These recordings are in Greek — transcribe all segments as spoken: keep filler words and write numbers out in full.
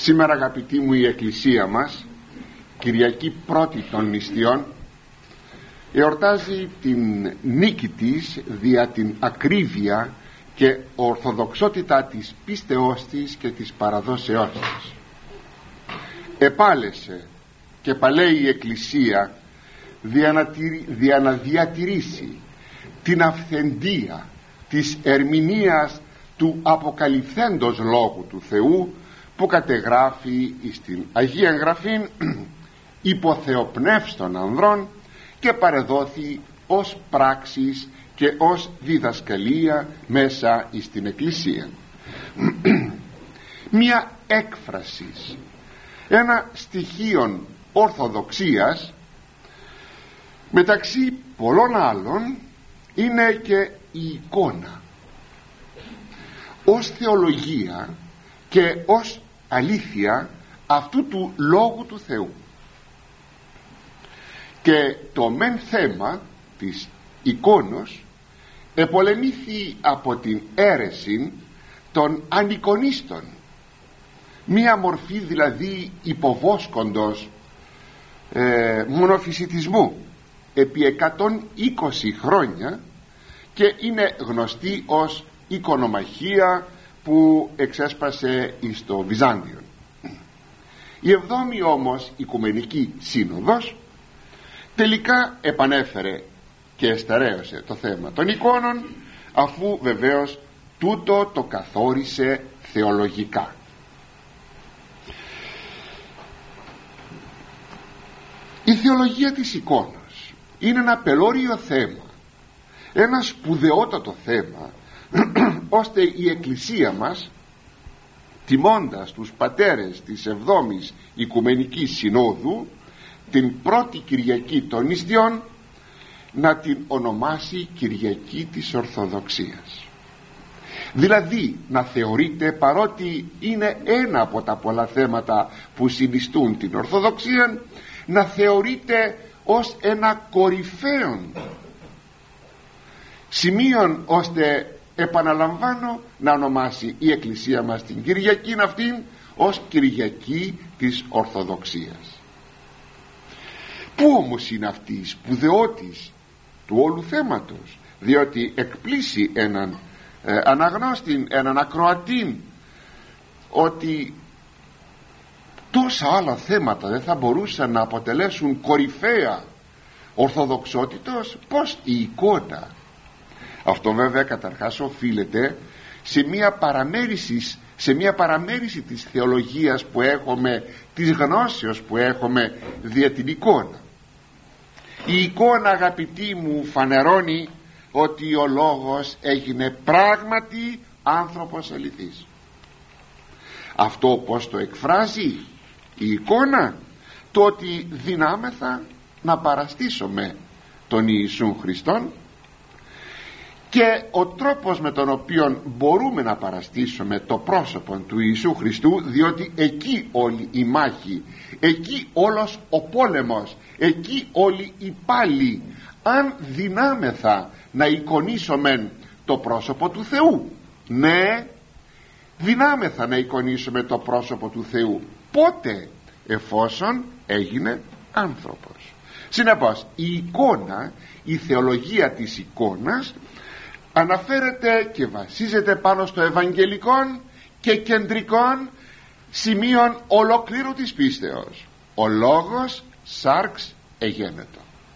Σήμερα, αγαπητοί μου, η Εκκλησία μας, Κυριακή πρώτη των νηστείων, εορτάζει την νίκη της δια την ακρίβεια και ορθοδοξότητα της πίστεώς της και της παραδόσεώς της. Επάλεσε και παλέει η Εκκλησία δια να διατηρήσει την αυθεντία της ερμηνείας του αποκαλυφθέντος Λόγου του Θεού, που κατεγράφει στην Αγία Γραφήν υποθεοπνεύστων ανδρών και παρεδόθη ως πράξεις και ως διδασκαλία μέσα στην Εκκλησία. Μία έκφραση, ένα στοιχείο ορθοδοξίας, μεταξύ πολλών άλλων, είναι και η εικόνα ως θεολογία και ως αλήθεια αυτού του Λόγου του Θεού. Και το μεν θέμα της εικόνος επολεμήθη από την αίρεση των ανεικονίστων, μία μορφή δηλαδή υποβόσκοντος ε, μονοφυσιτισμού επί εκατόν είκοσι χρόνια, και είναι γνωστή ως εικονομαχία που εξέσπασε στο Βυζάντιο. Η εβδόμη όμως Οικουμενική Σύνοδος τελικά επανέφερε και εστερέωσε το θέμα των εικόνων, αφού βεβαίως τούτο το καθόρισε θεολογικά. Η θεολογία της εικόνας είναι ένα πελώριο θέμα, ένα σπουδαιότατο θέμα, ώστε η Εκκλησία μας, τιμώντας τους πατέρες της εβδόμης Οικουμενικής Συνόδου την πρώτη Κυριακή των νηστείων, να την ονομάσει Κυριακή της Ορθοδοξίας. Δηλαδή να θεωρείται, παρότι είναι ένα από τα πολλά θέματα που συνιστούν την Ορθοδοξία, να θεωρείται ως ένα κορυφαίο σημείον, ώστε, επαναλαμβάνω, να ονομάσει η Εκκλησία μας την Κυριακή αυτήν ως Κυριακή της Ορθοδοξίας. Πού όμως είναι αυτή η σπουδαιότης του όλου θέματος? Διότι εκπλήσει έναν ε, αναγνώστη, έναν ακροατή, ότι τόσα άλλα θέματα δεν θα μπορούσαν να αποτελέσουν κορυφαία ορθοδοξότητος, πως η εικόνα? Αυτό βέβαια καταρχάς οφείλεται σε μια παραμέριση, σε μια παραμέριση της θεολογίας που έχουμε, της γνώσεως που έχουμε δια την εικόνα. Η εικόνα, αγαπητοί μου, φανερώνει ότι ο Λόγος έγινε πράγματι άνθρωπος αληθής. Αυτό πως το εκφράζει η εικόνα? Το ότι δυνάμεθα να παραστήσουμε τον Ιησούν Χριστόν, και ο τρόπος με τον οποίο μπορούμε να παραστήσουμε το πρόσωπο του Ιησού Χριστού, διότι εκεί όλη η μάχη, εκεί όλος ο πόλεμος, εκεί όλη η πάλη, αν δυνάμεθα να εικονίσουμε το πρόσωπο του Θεού. Ναι, δυνάμεθα να εικονίσουμε το πρόσωπο του Θεού. Πότε? Εφόσον έγινε άνθρωπος. Συνεπώς η εικόνα, η θεολογία της εικόνας, αναφέρεται και βασίζεται πάνω στο ευαγγελικόν και κεντρικόν σημείων ολοκλήρου της πίστεως. Ο Λόγος σάρξ εγένετο.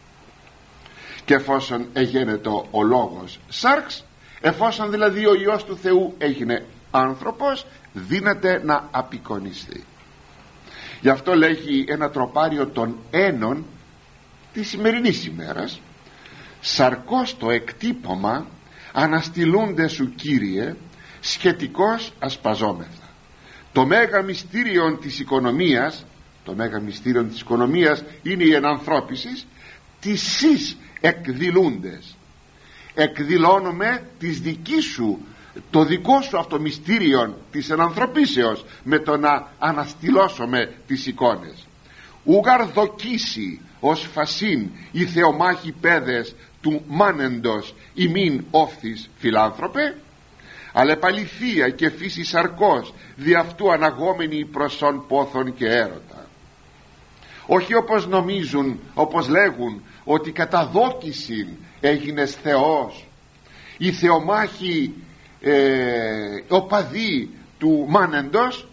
Και εφόσον εγένετο ο Λόγος σάρξ, εφόσον δηλαδή ο Υιός του Θεού έγινε άνθρωπος, δύναται να απεικονιστεί. Γι' αυτό λέγει ένα τροπάριο των ένων της σημερινής ημέρας: «Σαρκώς το εκτύπωμα αναστηλούνται σου, Κύριε, σχετικώς ασπαζόμεθα. Το μέγα μυστήριον της οικονομίας, το μέγα μυστήριον της οικονομίας είναι η ενανθρώπισης, τις σεις εκδηλούντες. Εκδηλώνουμε τις δική σου, το δικό σου αυτό μυστήριον της ενανθρωπίσεως, με το να αναστηλώσουμε τις εικόνες. Ούγαρ δοκίσει ως φασίν οι θεομάχοι πέδες του μάνεντος ημίν όφθης φιλάνθρωπε». αλλά επαληθεία και φύση σαρκός, δι' αυτού αναγόμενοι προσών πόθων και έρωτα. Όχι όπως νομίζουν, όπως λέγουν, ότι κατά δόκιση έγινες Θεός, οι θεομάχοι ε, οπαδοί του μάνεντος,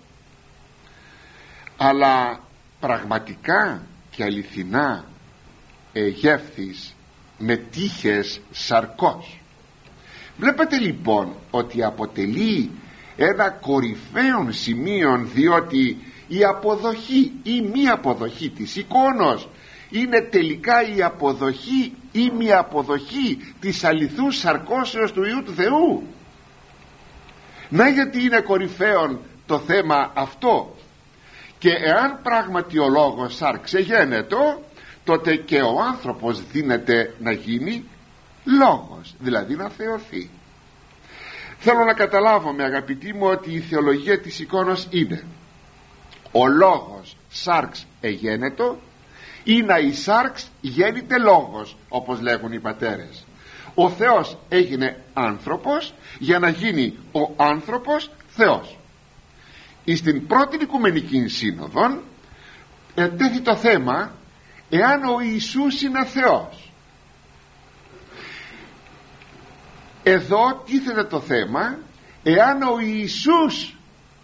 αλλά πραγματικά και αληθινά εγεύθης με τύχες σαρκός. Βλέπετε λοιπόν ότι αποτελεί ένα κορυφαίο σημείο, διότι η αποδοχή ή μη αποδοχή της εικόνος είναι τελικά η αποδοχή ή μη αποδοχή της αληθούς σαρκώσεως του Υιού του Θεού. Να γιατί είναι κορυφαίο το θέμα αυτό. Και εάν πράγματι ο λόγος σάρξε γένετο, τότε και ο άνθρωπος δύναται να γίνει λόγος, δηλαδή να θεωθεί. Θέλω να καταλάβουμε, αγαπητοί μου, ότι η θεολογία της εικόνος είναι ο λόγος σάρξ εγένετο ή να η σάρξ γέννηται λόγος, όπως λέγουν οι πατέρες. Ο Θεός έγινε άνθρωπος για να γίνει ο άνθρωπος Θεός. Στην πρώτη Οικουμενική Σύνοδο ετέθη το θέμα εάν ο Ιησούς είναι Θεός. Εδώ τίθεται το θέμα εάν ο Ιησούς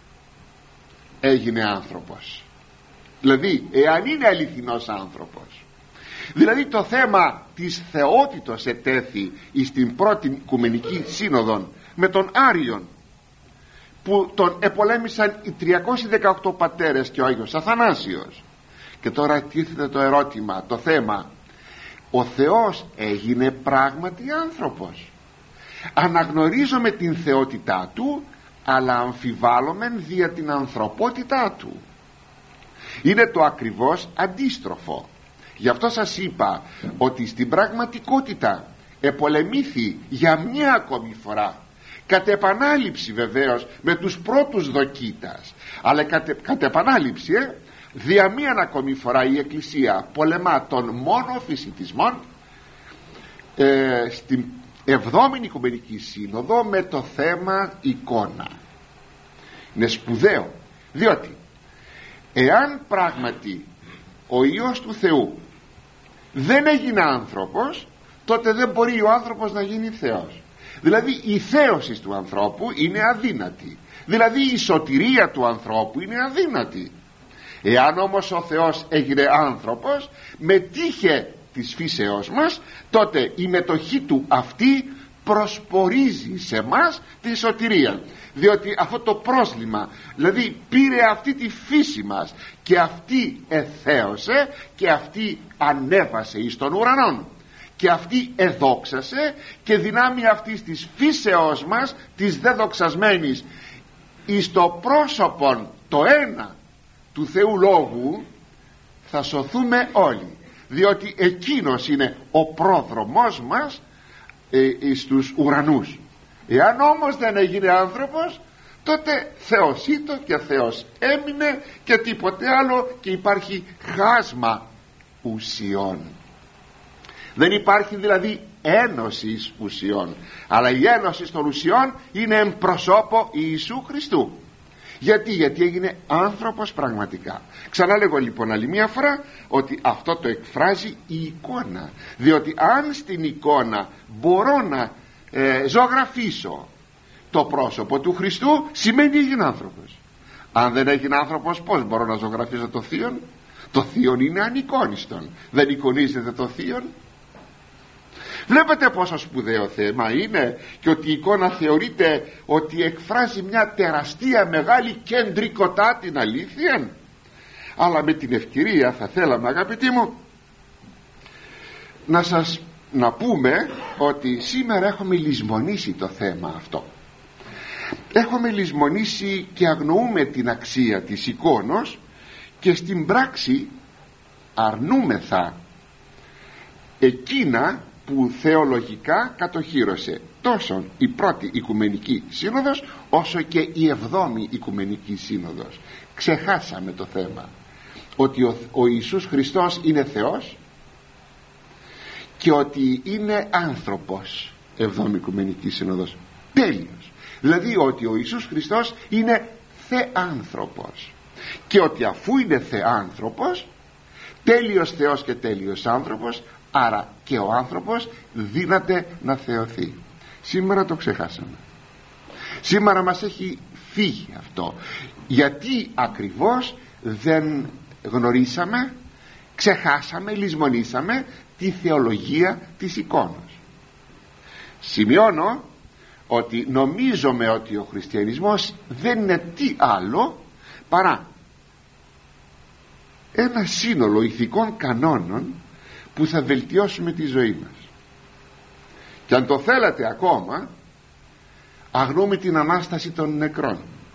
έγινε άνθρωπος, δηλαδή εάν είναι αληθινός άνθρωπος. Δηλαδή το θέμα της θεότητος ετέθη στην πρώτη Οικουμενική Σύνοδο με τον Άριον, που τον επολέμησαν οι τριακόσιοι δεκαοκτώ πατέρες και ο Άγιος Αθανάσιος. Και τώρα τίθεται το ερώτημα, το θέμα, ο Θεός έγινε πράγματι άνθρωπος? Αναγνωρίζουμε την θεότητά του, αλλά αμφιβάλλομεν δια την ανθρωπότητά του. Είναι το ακριβώς αντίστροφο. Γι' αυτό σας είπα ότι στην πραγματικότητα επολεμήθη για μια ακόμη φορά, κατ' επανάληψη βεβαίως με τους πρώτους δοκίτας, αλλά κατ' κατ' επανάληψη ε, δια μίαν ακόμη φορά η Εκκλησία πολεμά των μόνο φυσιτισμών ε, στην εβδόμη Οικουμενική Σύνοδο με το θέμα εικόνα. Είναι σπουδαίο, διότι εάν πράγματι ο Υιός του Θεού δεν έγινε άνθρωπος, τότε δεν μπορεί ο άνθρωπος να γίνει Θεός. Δηλαδή η θέωση του ανθρώπου είναι αδύνατη, δηλαδή η σωτηρία του ανθρώπου είναι αδύνατη. Εάν όμως ο Θεός έγινε άνθρωπος με τύχε της φύσεώς μας, τότε η μετοχή του αυτή προσπορίζει σε μας τη σωτηρία, διότι αυτό το πρόσλημα, δηλαδή πήρε αυτή τη φύση μας και αυτή εθέωσε και αυτή ανέβασε εις τον ουρανόν και αυτή εδόξασε, και δυνάμει αυτής της φύσεώς μας της δεδοξασμένης εις το πρόσωπον το ένα του Θεού Λόγου θα σωθούμε όλοι, διότι εκείνος είναι ο πρόδρομός μας ε, στους ουρανούς. Εάν όμως δεν έγινε άνθρωπος, τότε Θεός ήτο και Θεός έμεινε και τίποτε άλλο, και υπάρχει χάσμα ουσιών. Δεν υπάρχει δηλαδή ένωση ουσιών, αλλά η ένωση των ουσιών είναι εν προσώπω Ιησού Χριστού. Γιατί, γιατί έγινε άνθρωπος πραγματικά. Ξαναλέγω λοιπόν άλλη μια φορά ότι αυτό το εκφράζει η εικόνα, διότι αν στην εικόνα μπορώ να ε, ζωγραφίσω το πρόσωπο του Χριστού, σημαίνει έγινε άνθρωπος. Αν δεν έγινε άνθρωπος, πώς μπορώ να ζωγραφίσω το Θείον? Το Θείον είναι ανεικόνιστον. Δεν εικονίζεται το Θείον? Βλέπετε πόσο σπουδαίο θέμα είναι, και ότι η εικόνα θεωρείται ότι εκφράζει μια τεραστία μεγάλη κεντρικοτά την αλήθεια. Αλλά με την ευκαιρία θα θέλαμε, αγαπητοί μου, να σας να πούμε ότι σήμερα έχουμε λησμονήσει το θέμα αυτό. Έχουμε λησμονήσει και αγνοούμε την αξία της εικόνος, και στην πράξη αρνούμεθα εκείνα που θεολογικά κατοχύρωσε τόσο η πρώτη Οικουμενική Σύνοδος όσο και η εβδόμη Οικουμενική Σύνοδος. Ξεχάσαμε το θέμα ότι ο, ο Ιησούς Χριστός είναι Θεός και ότι είναι άνθρωπος. Εβδόμη Οικουμενική Σύνοδος, τέλειος. Δηλαδή ότι ο Ιησούς Χριστός είναι θεάνθρωπος, και ότι αφού είναι θεάνθρωπος, τέλειος Θεός και τέλειος άνθρωπος, άρα και ο άνθρωπος δύναται να θεωθεί. Σήμερα το ξεχάσαμε. Σήμερα μας έχει φύγει αυτό. Γιατί ακριβώς δεν γνωρίσαμε, ξεχάσαμε, λησμονήσαμε τη θεολογία της εικόνας. Σημειώνω ότι νομίζουμε ότι ο χριστιανισμός δεν είναι τι άλλο παρά ένα σύνολο ηθικών κανόνων που θα βελτιώσουμε τη ζωή μας. Και αν το θέλατε ακόμα, αγνοούμε την Ανάσταση των νεκρών,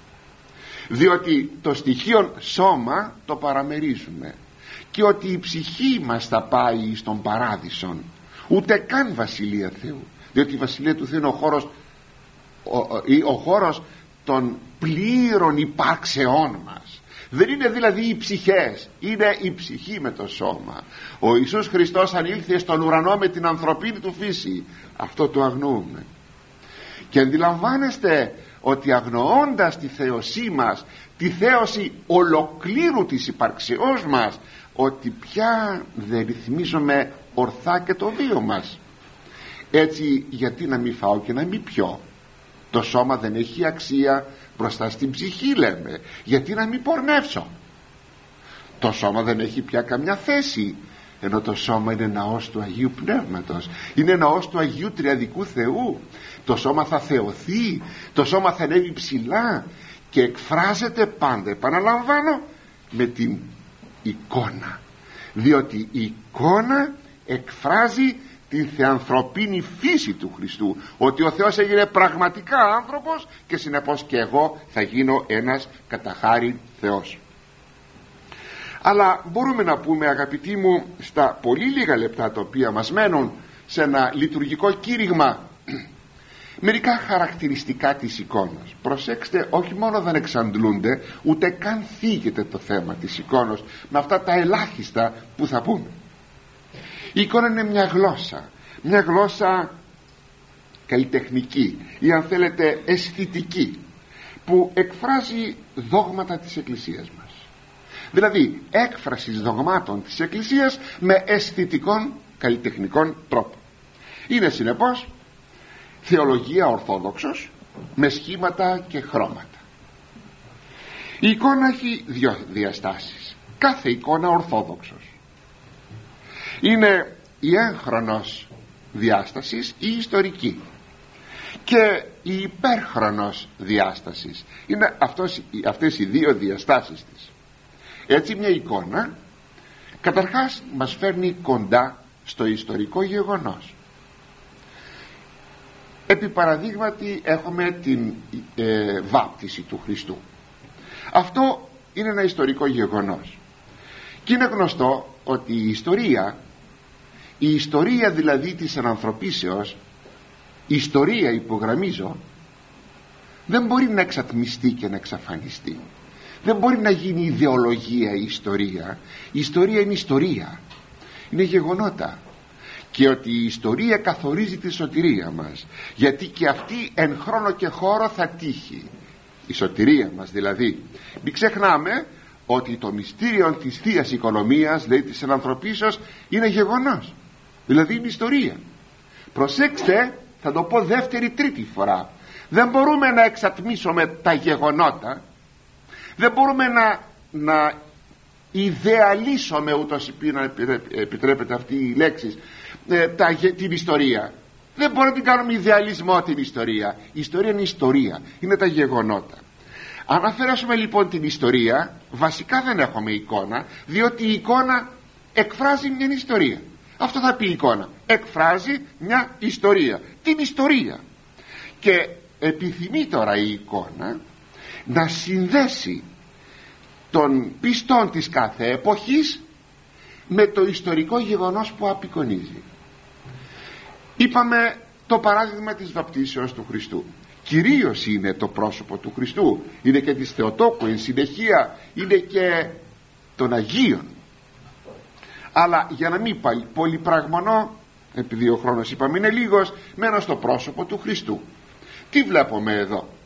διότι το στοιχείο σώμα το παραμερίζουμε, και ότι η ψυχή μας θα πάει στον παράδεισον, ούτε καν Βασιλεία Θεού, διότι η Βασιλεία του Θεού είναι ο χώρος, ο, ο, ο χώρος των πλήρων υπάρξεών μας. Δεν είναι δηλαδή οι ψυχές, είναι η ψυχή με το σώμα. Ο Ιησούς Χριστός ανήλθε στον ουρανό με την ανθρωπίνη του φύση. Αυτό το αγνοούμε. Και αντιλαμβάνεστε ότι αγνοώντας τη θέωσή μας, τη θέωση ολοκλήρου της υπαρξεώς μας, ότι πια δεν ρυθμίζουμε ορθά και το βίο μας. Έτσι, γιατί να μην φάω και να μην πιω? Το σώμα δεν έχει αξία μπροστά στην ψυχή, λέμε. Γιατί να μην πορνεύσω? Το σώμα δεν έχει πια καμιά θέση, ενώ το σώμα είναι ναός του Αγίου Πνεύματος, είναι ναός του Αγίου Τριαδικού Θεού. Το σώμα θα θεωθεί, το σώμα θα ανέβει ψηλά και εκφράζεται πάντα, επαναλαμβάνω, με την εικόνα, διότι η εικόνα εκφράζει την θεανθρωπίνη φύση του Χριστού, ότι ο Θεός έγινε πραγματικά άνθρωπος και συνεπώς και εγώ θα γίνω ένας κατά χάριν Θεός. Αλλά μπορούμε να πούμε, αγαπητοί μου, στα πολύ λίγα λεπτά τα οποία μας μένουν σε ένα λειτουργικό κήρυγμα, μερικά χαρακτηριστικά της εικόνας. Προσέξτε, όχι μόνο δεν εξαντλούνται, ούτε καν θίγεται το θέμα της εικόνας με αυτά τα ελάχιστα που θα πούμε. Η εικόνα είναι μια γλώσσα, μια γλώσσα καλλιτεχνική ή αν θέλετε αισθητική, που εκφράζει δόγματα της Εκκλησίας μας. Δηλαδή έκφραση δογμάτων της Εκκλησίας με αισθητικών καλλιτεχνικών τρόπο. Είναι συνεπώς θεολογία ορθόδοξος με σχήματα και χρώματα. Η εικόνα έχει δύο διαστάσεις. Κάθε εικόνα ορθόδοξος είναι η έγχρονος διάστασης ή ιστορική, και η υπέρχρονος διάστασης είναι αυτός, αυτές οι δύο διαστάσεις της. Έτσι μια εικόνα καταρχάς μας φέρνει κοντά στο ιστορικό γεγονός. Επί παραδείγματι έχουμε την ε, βάπτιση του Χριστού. Αυτό είναι ένα ιστορικό γεγονός, και είναι γνωστό ότι η ιστορία, η ιστορία δηλαδή της ανθρωπίσεως, η ιστορία, υπογραμμίζω, δεν μπορεί να εξατμιστεί και να εξαφανιστεί. Δεν μπορεί να γίνει ιδεολογία η ιστορία. Η ιστορία είναι ιστορία, είναι γεγονότα, και ότι η ιστορία καθορίζει τη σωτηρία μας, γιατί και αυτή εν χρόνο και χώρο θα τύχει, η σωτηρία μας δηλαδή. Μην ξεχνάμε ότι το μυστήριο της Θείας Οικονομίας, δηλαδή της ενανθρωπίσεως, είναι γεγονός, δηλαδή είναι ιστορία. Προσέξτε, θα το πω δεύτερη τρίτη φορά, δεν μπορούμε να εξατμίσουμε τα γεγονότα, δεν μπορούμε να, να ιδεαλίσουμε, ούτως να επιτρέπεται αυτή η λέξη, ε, τα, την ιστορία. Δεν μπορούμε να την κάνουμε ιδεαλισμό την ιστορία. Η ιστορία είναι ιστορία, είναι τα γεγονότα. Αν αφαιρέσουμε λοιπόν την ιστορία, βασικά δεν έχουμε εικόνα, διότι η εικόνα εκφράζει μια ιστορία. Αυτό θα πει η εικόνα, εκφράζει μια ιστορία, την ιστορία. Και επιθυμεί τώρα η εικόνα να συνδέσει των πιστών της κάθε εποχής με το ιστορικό γεγονός που απεικονίζει. Είπαμε το παράδειγμα της βαπτίσεως του Χριστού. Κυρίως είναι το πρόσωπο του Χριστού, είναι και της Θεοτόκου, εν συνεχεία είναι και των Αγίων. Αλλά για να μην πολυπραγμονώ, επειδή ο χρόνος είπαμε είναι λίγος, μένω στο πρόσωπο του Χριστού. Τι βλέπουμε εδώ?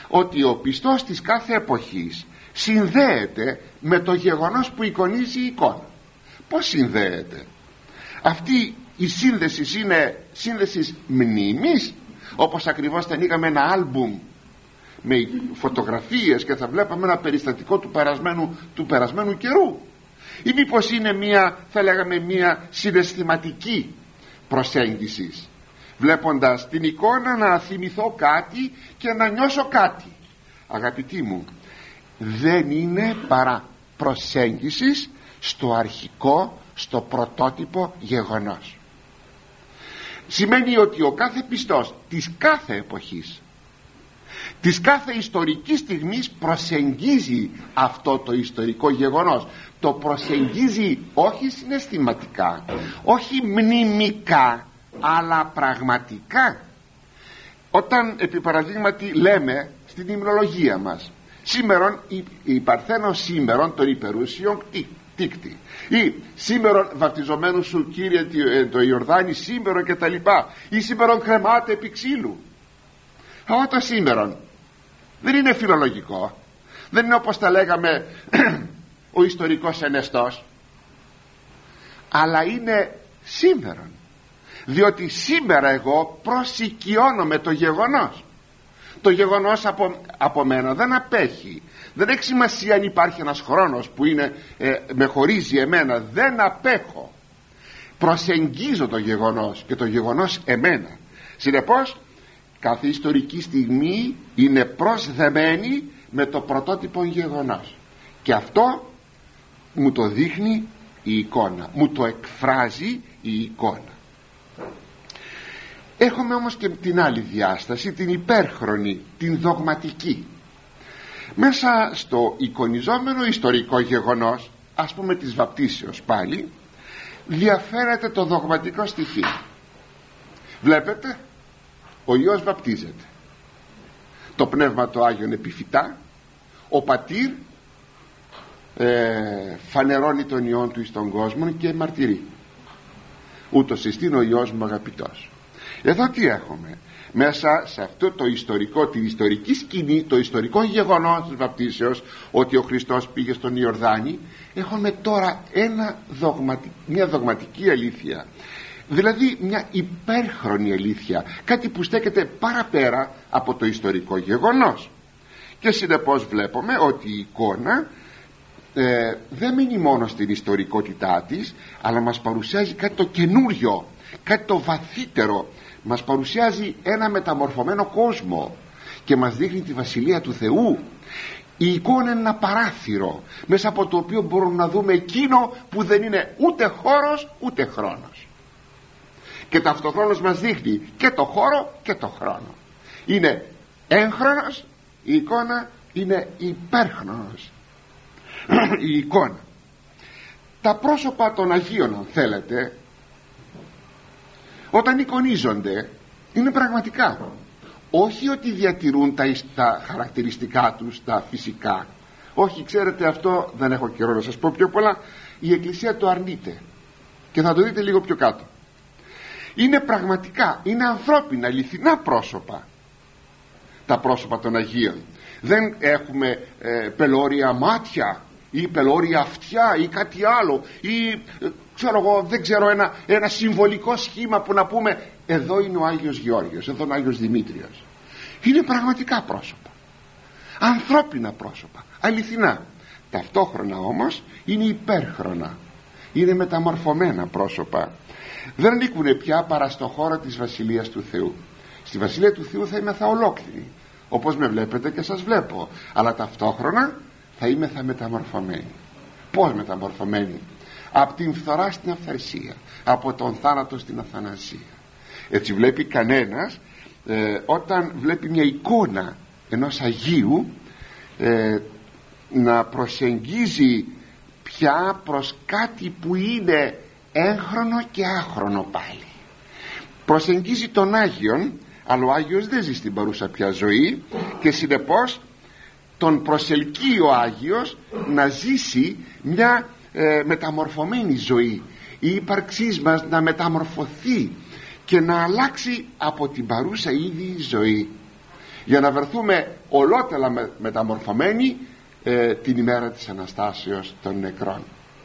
ότι ο πιστός της κάθε εποχής συνδέεται με το γεγονός που εικονίζει η εικόνα. Πώς συνδέεται? Αυτή η σύνδεση είναι σύνδεση μνήμης, όπως ακριβώς θα ανοίγαμε ένα άλμπουμ με φωτογραφίες και θα βλέπαμε ένα περιστατικό του περασμένου, του περασμένου καιρού, ή μήπως είναι μια, θα λέγαμε, μια συναισθηματική προσέγγιση, βλέποντας την εικόνα να θυμηθώ κάτι και να νιώσω κάτι? Αγαπητοί μου, δεν είναι παρά προσέγγιση στο αρχικό, στο πρωτότυπο γεγονός. Σημαίνει ότι ο κάθε πιστός της κάθε εποχής, της κάθε ιστορικής στιγμής, προσεγγίζει αυτό το ιστορικό γεγονός. Το προσεγγίζει όχι συναισθηματικά, όχι μνημικά, αλλά πραγματικά. Όταν επί παραδείγματι λέμε στην υμνολογία μας, σήμερον η, η παρθένος σήμερον των υπερούσιων τίκτη, ή σήμερον βαπτιζομένου σου Κύριε το Ιορδάνη σήμερον και τα λοιπά, ή σήμερον κρεμάται επί ξύλου. Αυτό το σήμερον δεν είναι φιλολογικό, δεν είναι όπως τα λέγαμε ο ιστορικός ενεστός, αλλά είναι σήμερον, διότι σήμερα εγώ προσοικειώνομαι το γεγονός. Το γεγονός από, από μένα δεν απέχει. Δεν έχει σημασία αν υπάρχει ένας χρόνος που είναι, ε, με χωρίζει εμένα. Δεν απέχω. Προσεγγίζω το γεγονός και το γεγονός εμένα. Συνεπώς κάθε ιστορική στιγμή είναι προσδεμένη με το πρωτότυπο γεγονός, και αυτό μου το δείχνει η εικόνα, μου το εκφράζει η εικόνα. Έχουμε όμως και την άλλη διάσταση, την υπέρχρονη, την δογματική. Μέσα στο εικονιζόμενο ιστορικό γεγονός, ας πούμε της βαπτίσεως πάλι, διαφέρεται το δογματικό στοιχείο. Βλέπετε, ο Υιός βαπτίζεται, το Πνεύμα το Άγιον επιφυτά, ο Πατήρ ε, φανερώνει τον Υιόν του εις τον κόσμο και μαρτυρεί, ούτως εστίν ο Υιός μου αγαπητός. Εδώ τι έχουμε? Μέσα σε αυτό το ιστορικό, την ιστορική σκηνή, το ιστορικό γεγονός της βαπτίσεως, ότι ο Χριστός πήγε στον Ιορδάνη, έχουμε τώρα ένα δογματι, μια δογματική αλήθεια, δηλαδή μια υπέρχρονη αλήθεια, κάτι που στέκεται παραπέρα από το ιστορικό γεγονός. Και συνεπώς βλέπουμε ότι η εικόνα ε, δεν μείνει μόνο στην ιστορικότητά της, αλλά μας παρουσιάζει κάτι το καινούριο, κάτι το βαθύτερο. Μας παρουσιάζει ένα μεταμορφωμένο κόσμο και μας δείχνει τη Βασιλεία του Θεού. Η εικόνα είναι ένα παράθυρο μέσα από το οποίο μπορούμε να δούμε εκείνο που δεν είναι ούτε χώρος ούτε χρόνος, και ταυτοχρόνως μας δείχνει και το χώρο και το χρόνο. Είναι έγχρονος η εικόνα, είναι υπέρχρονος η εικόνα. Τα πρόσωπα των Αγίων, αν θέλετε, όταν εικονίζονται, είναι πραγματικά, όχι ότι διατηρούν τα, τα χαρακτηριστικά τους, τα φυσικά. Όχι, ξέρετε, αυτό δεν έχω καιρό να σας πω πιο πολλά. Η Εκκλησία το αρνείται και θα το δείτε λίγο πιο κάτω. Είναι πραγματικά, είναι ανθρώπινα, αληθινά πρόσωπα τα πρόσωπα των Αγίων. Δεν έχουμε ε, πελώρια μάτια ή πελώρια αυτιά ή κάτι άλλο, ή ε, ξέρω εγώ, δεν ξέρω, ένα, ένα συμβολικό σχήμα που να πούμε εδώ είναι ο Άγιος Γεώργιος, εδώ είναι ο Άγιος Δημήτριος. Είναι πραγματικά πρόσωπα, ανθρώπινα πρόσωπα, αληθινά. Ταυτόχρονα όμως είναι υπέρχρονα, είναι μεταμορφωμένα πρόσωπα. Δεν ανήκουν πια παρά στο χώρο της Βασιλείας του Θεού. Στη Βασιλεία του Θεού θα είμαι θα ολόκληρη, όπως με βλέπετε και σας βλέπω, αλλά ταυτόχρονα θα είμαι θα μεταμορφωμένη. Πώς μεταμορφωμένη? Από την φθορά στην αυθαρσία, από τον θάνατο στην αθανασία. Έτσι βλέπει κανένας ε, όταν βλέπει μια εικόνα ενός Αγίου ε, να προσεγγίζει πια προς κάτι που είναι έγχρονο και άχρονο πάλι. Προσεγγίζει τον Άγιον, αλλά ο Άγιος δεν ζει στην παρούσα πια ζωή, και συνεπώς τον προσελκύει ο Άγιος να ζήσει μια ε, μεταμορφωμένη ζωή, η ύπαρξής μας να μεταμορφωθεί και να αλλάξει από την παρούσα ήδη ζωή. για να βρεθούμε ολότελα με, μεταμορφωμένοι ε, την ημέρα της Αναστάσεως των νεκρών.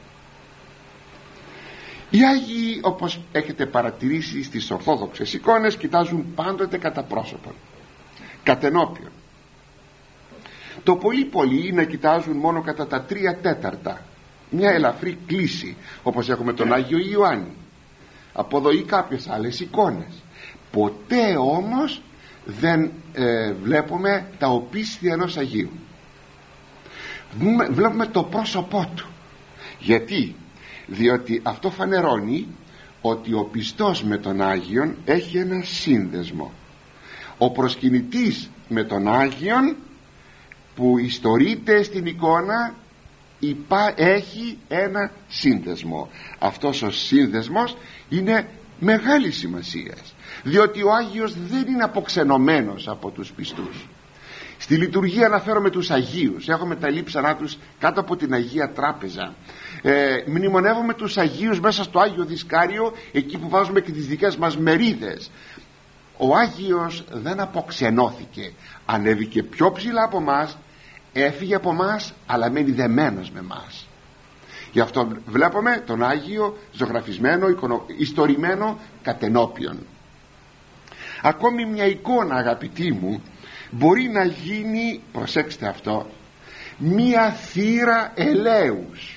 Οι Άγιοι, όπως έχετε παρατηρήσει στις ορθόδοξες εικόνες, κοιτάζουν πάντοτε κατά πρόσωπον, κατενώπιον. Το πολύ πολύ να κοιτάζουν μόνο κατά τα τρία τέταρτα, μια ελαφρή κλίση, όπως έχουμε τον Άγιο Ιωάννη, από εδώ ή κάποιες άλλες εικόνες. Ποτέ όμως δεν ε, βλέπουμε τα οπίσθια ενός Αγίου. Βλέπουμε το πρόσωπό του. Γιατί? Διότι αυτό φανερώνει ότι ο πιστός με τον Άγιον έχει ένα σύνδεσμο. Ο προσκυνητής με τον Άγιον που ιστορείται στην εικόνα υπά, έχει ένα σύνδεσμο. Αυτός ο σύνδεσμος είναι μεγάλη σημασίας, διότι ο Άγιος δεν είναι αποξενωμένος από τους πιστούς. Στη λειτουργία αναφέρομαι τους Αγίους, έχουμε τα λείψανά τους κάτω από την Αγία Τράπεζα. ε, μνημονεύουμε τους Αγίους μέσα στο Άγιο Δισκάριο, εκεί που βάζουμε και τις δικές μας μερίδες. Ο Άγιος δεν αποξενώθηκε, ανέβηκε πιο ψηλά από μας, έφυγε από μας, αλλά μένει δεμένος με μας. Γι' αυτό βλέπουμε τον Άγιο ζωγραφισμένο, εικονο, ιστορημένο κατενώπιον. Ακόμη μια εικόνα, αγαπητοί μου, μπορεί να γίνει, προσέξτε αυτό, μια θύρα ελέους.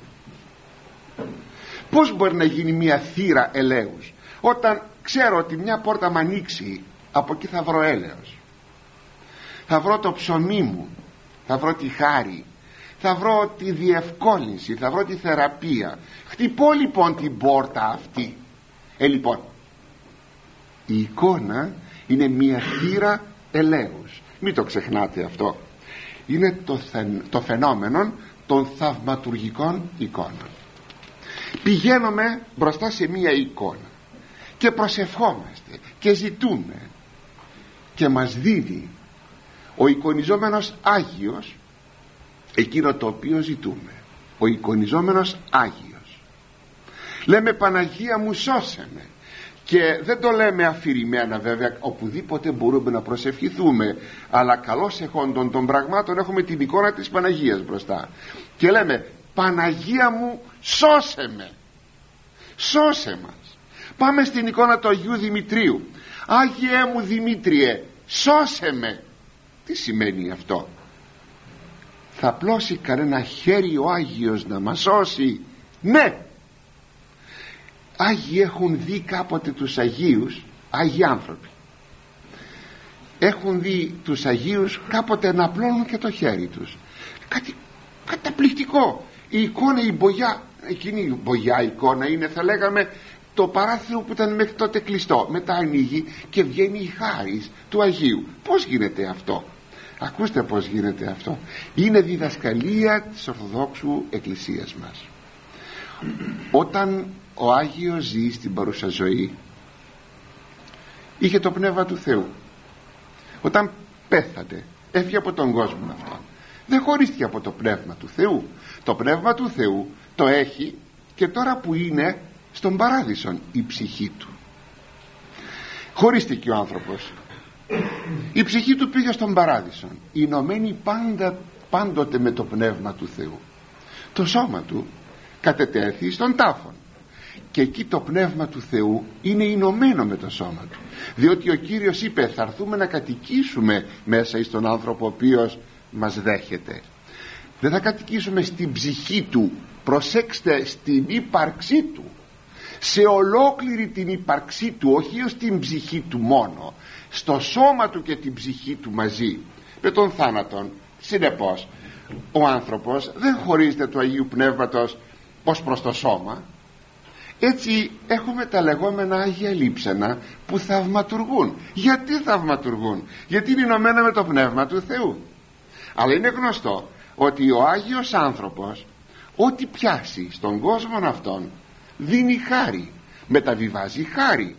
Πώς μπορεί να γίνει μια θύρα ελέους? Όταν ξέρω ότι μια πόρτα μ' ανοίξει, από εκεί θα βρω έλεος, θα βρω το ψωμί μου, θα βρω τη χάρη, θα βρω τη διευκόλυνση, θα βρω τη θεραπεία. Χτυπώ λοιπόν την πόρτα αυτή. Ε λοιπόν, η εικόνα είναι μια θύρα ελέους, μην το ξεχνάτε αυτό. Είναι το, θεν, το φαινόμενο των θαυματουργικών εικόνων. Πηγαίνουμε μπροστά σε μια εικόνα και προσευχόμαστε και ζητούμε, και μας δίνει ο εικονιζόμενος Άγιος εκείνο το οποίο ζητούμε. Ο εικονιζόμενος Άγιος. Λέμε Παναγία μου σώσε με, και δεν το λέμε αφηρημένα βέβαια, οπουδήποτε μπορούμε να προσευχηθούμε, αλλά καλώς εχόντων των πραγμάτων έχουμε την εικόνα της Παναγίας μπροστά και λέμε Παναγία μου σώσε με, σώσε μας. Πάμε στην εικόνα του Αγίου Δημητρίου. Άγιε μου Δημήτριε σώσε με. Τι σημαίνει αυτό? Θα πλώσει κανένα χέρι ο Άγιος να μας σώσει? Ναι. Άγιοι έχουν δει κάποτε τους Αγίους, Άγιοι άνθρωποι έχουν δει τους Αγίους κάποτε να απλώνουν και το χέρι τους. Κάτι καταπληκτικό. Η εικόνα, η μπογιά, εκείνη η μπογιά εικόνα είναι, θα λέγαμε, το παράθυρο που ήταν μέχρι τότε κλειστό. Μετά ανοίγει και βγαίνει η χάρις του Αγίου. Πώς γίνεται αυτό? Ακούστε πως γίνεται αυτό. Είναι διδασκαλία της Ορθοδόξου Εκκλησίας μας. Όταν ο Άγιος ζει στην παρούσα ζωή, είχε το Πνεύμα του Θεού. Όταν πέθανε, έφυγε από τον κόσμο αυτό, δεν χωρίστηκε από το Πνεύμα του Θεού. Το Πνεύμα του Θεού το έχει και τώρα που είναι στον Παράδεισον η ψυχή του. Χωρίστηκε ο άνθρωπος, η ψυχή του πήγε στον Παράδεισον, ενωμένη πάντα, πάντοτε με το Πνεύμα του Θεού. Το σώμα του κατετέθη στον τάφον και εκεί το Πνεύμα του Θεού είναι ενωμένο με το σώμα του, διότι ο Κύριος είπε θα έρθουμε να κατοικήσουμε μέσα εις τον άνθρωπο ο οποίος μας δέχεται. Δεν θα κατοικήσουμε στην ψυχή του, προσέξτε, στην ύπαρξή του, σε ολόκληρη την ύπαρξή του, όχι ως την ψυχή του μόνο, στο σώμα του και την ψυχή του μαζί με τον θάνατον. Συνεπώς ο άνθρωπος δεν χωρίζεται του Αγίου Πνεύματος ως προς το σώμα. Έτσι έχουμε τα λεγόμενα Άγια Λείψανα που θαυματουργούν. Γιατί θαυματουργούν? Γιατί είναι ενωμένα με το Πνεύμα του Θεού. Αλλά είναι γνωστό ότι ο Άγιος άνθρωπος ό,τι πιάσει στον κόσμο αυτόν δίνει χάρη, μεταβιβάζει χάρη.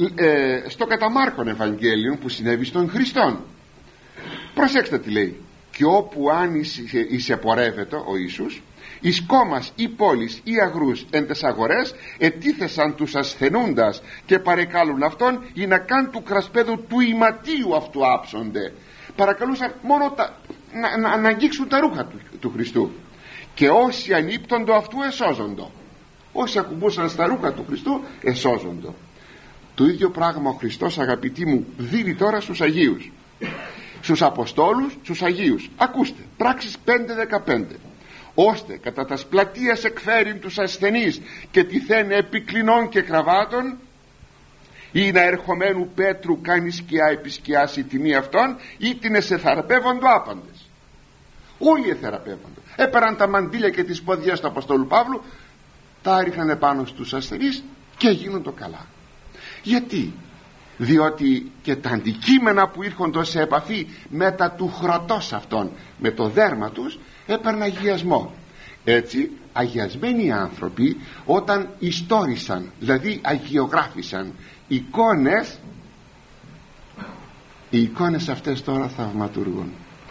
ε, στο κατά Μάρκον Ευαγγέλιο που συνέβη στον Χριστόν, προσέξτε τι λέει. και όπου αν εισεπορεύεται ο Ιησούς, εις κόμμας ή πόλεις ή αγρούς εν τες αγορές ετίθεσαν τους ασθενούντας και παρεκάλουν αυτόν ή να καν του κρασπέδου του ηματίου αυτού άψονται. Παρακαλούσαν μόνο τα, να, να, να αγγίξουν τα ρούχα του, του Χριστού, και όσοι ανύπτοντο αυτού εσώζοντο. Όσοι ακουμπούσαν στα ρούχα του Χριστού εσώζοντο. Το ίδιο πράγμα ο Χριστός, αγαπητοί μου, δίνει τώρα στους Αγίους, στους Αποστόλους, στους Αγίους. Ακούστε, πράξεις πέντε δεκαπέντε. Ώστε κατά τας πλατείας εκφέρειν τους ασθενείς και τυθένε επικλινών και κραβάτων, ή να ερχομένου Πέτρου κάνει σκιά επισκιάσει η τιμή αυτών, ή την εσεθαραπεύοντο άπαντες. Όλοι εθεραπεύοντο. Έπαιραν τα μαντήλια και τις ποδιές του Αποστόλου Παύλου, τα ρίχναν επάνω στους ασθενείς και γίνονται καλά. Γιατί? Διότι και τα αντικείμενα που ήρχονται σε επαφή με τα του χρωτός αυτών, με το δέρμα τους, έπαιρναν αγιασμό. Έτσι αγιασμένοι άνθρωποι, όταν ιστόρισαν, δηλαδή αγιογράφησαν εικόνες, οι εικόνες αυτές τώρα θαυματουργούν.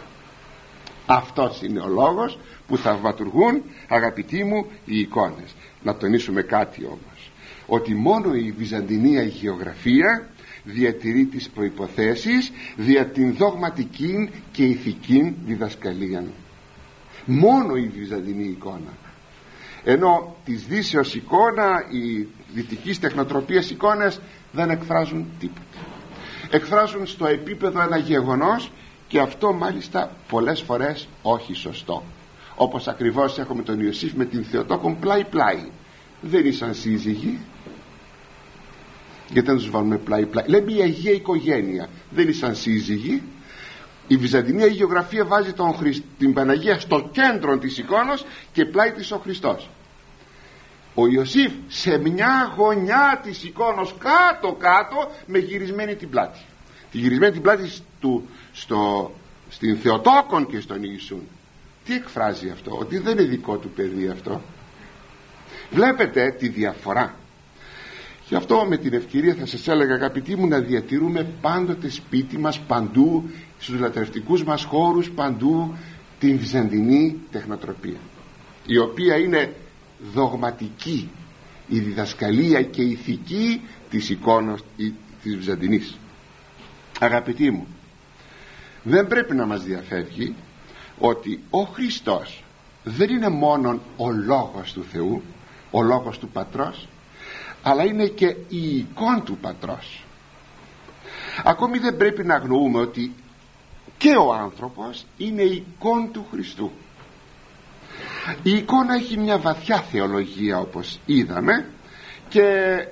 Αυτός είναι ο λόγος που θαυματουργούν, αγαπητοί μου, οι εικόνες. Να τονίσουμε κάτι όμως, ότι μόνο η βυζαντινή αγιογραφία διατηρεί τις προϋποθέσεις δια την δογματική και ηθική διδασκαλία. Μόνο η βυζαντινή εικόνα. Ενώ της Δύσεως εικόνα, οι δυτικής τεχνοτροπίας εικόνες δεν εκφράζουν τίποτα. Εκφράζουν στο επίπεδο ένα γεγονός, και αυτό μάλιστα πολλές φορές όχι σωστό. Όπως ακριβώς έχουμε τον Ιωσήφ με την Θεοτόκον πλάι πλάι. Δεν ήσαν σύζυγοι. Γιατί δεν τους βάλουμε πλάι πλάι? Λέμε η Αγία Οικογένεια. Δεν ήσαν σύζυγοι. Η βυζαντινή αγιογραφία βάζει τον Χριστ, την Παναγία στο κέντρο της εικόνας και πλάι της ο Χριστός. Ο Ιωσήφ σε μια γωνιά της εικόνος κάτω κάτω με γυρισμένη την πλάτη. Τη γυρισμένη την πλάτη του, στο, στην Θεοτόκον και στον Ιησούν. Τι εκφράζει αυτό? Ότι δεν είναι δικό του παιδί αυτό. Βλέπετε τη διαφορά. Γι' αυτό με την ευκαιρία θα σας έλεγα, αγαπητοί μου, να διατηρούμε πάντοτε σπίτι μας, παντού στους λατρευτικούς μας χώρους, παντού την βυζαντινή τεχνοτροπία, η οποία είναι δογματική, η διδασκαλία και η ηθική της εικόνας της βυζαντινής. Αγαπητοί μου, δεν πρέπει να μας διαφεύγει ότι ο Χριστός δεν είναι μόνον ο λόγος του Θεού, ο λόγος του Πατρός, αλλά είναι και η εικόνα του Πατρός. Ακόμη δεν πρέπει να αγνοούμε ότι και ο άνθρωπος είναι η εικόνα του Χριστού. Η εικόνα έχει μια βαθιά θεολογία, όπως είδαμε, και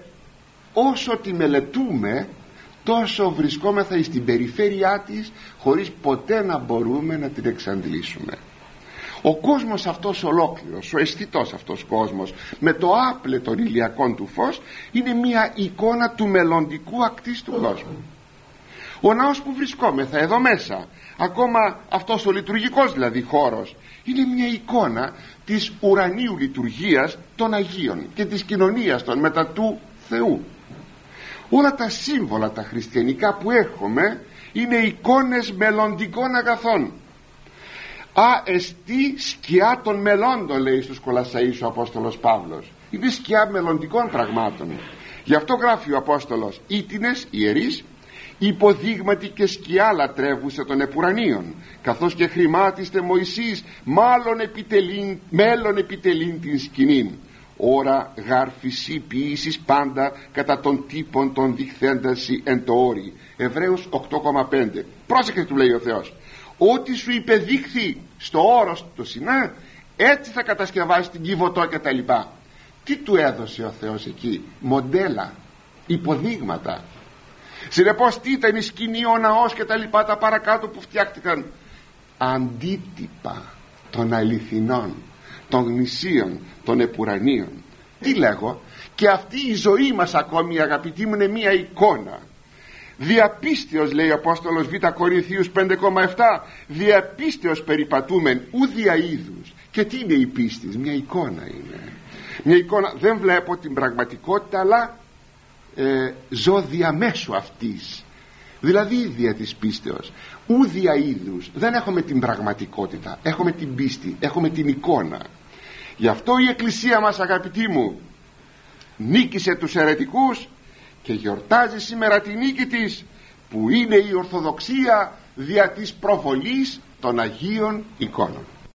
όσο τη μελετούμε τόσο βρισκόμεθα στην περιφέρειά της, χωρίς ποτέ να μπορούμε να την εξαντλήσουμε. Ο κόσμος αυτός ολόκληρος, ο αισθητός αυτός κόσμος, με το άπλε των ηλιακών του φως, είναι μια εικόνα του μελλοντικού ακτής του κόσμου. Ο ναός που βρισκόμεθα εδώ μέσα, ακόμα αυτός ο λειτουργικός δηλαδή χώρος, είναι μια εικόνα της ουρανίου λειτουργίας των Αγίων και της κοινωνίας των μετά του Θεού. Όλα τα σύμβολα τα χριστιανικά που έχουμε είναι εικόνες μελλοντικών αγαθών. Α εστί σκιά των μελλόντων, λέει στους Κολασσαείς ο Απόστολος Παύλος. Είναι σκιά μελλοντικών πραγμάτων. Γι' αυτό γράφει ο Απόστολος: ήτινες ιερείς, υποδείγματι και σκιά λατρεύουσε των επουρανίων, καθώς και χρημάτιστε Μωυσής μάλλον επιτελήν, μέλλον επιτελήν την σκηνήν. Ωρα γάρ φυσί ποιήσεις πάντα κατά των τύπων των διχθένταση εν το όρι. Εβραίους οκτώ κόμμα πέντε. Πρόσεχε, του λέει ο Θεός, ό,τι σου υπεδείχθη στο όρος το Σινά, έτσι θα κατασκευάσει την Κιβωτό και τα λοιπά. Τι του έδωσε ο Θεός εκεί? Μοντέλα, υποδείγματα. Συνεπώς τι ήταν η σκηνή, ο ναός και τα λοιπά, τα παρακάτω που φτιάχτηκαν? Αντίτυπα των αληθινών, των γνησίων, των επουρανίων. Τι λέγω? Και αυτή η ζωή μας ακόμη, αγαπητοί μου, είναι μία εικόνα. Διαπίστεως, λέει ο Απόστολος Β Κορινθίους πέντε κόμμα επτά, διαπίστεως περιπατούμεν ουδια είδους. Και τι είναι η πίστης? Μια εικόνα είναι. Μια εικόνα. Δεν βλέπω την πραγματικότητα, αλλά ε, ζω διαμέσου αυτής. δηλαδή δια της πίστεως, ου δια είδους. Δεν έχουμε την πραγματικότητα, έχουμε την πίστη, έχουμε την εικόνα. Γι' αυτό η Εκκλησία μας, αγαπητοί μου, νίκησε τους αιρετικούς και γιορτάζει σήμερα τη νίκη της, που είναι η Ορθοδοξία δια της προβολής των Αγίων εικόνων.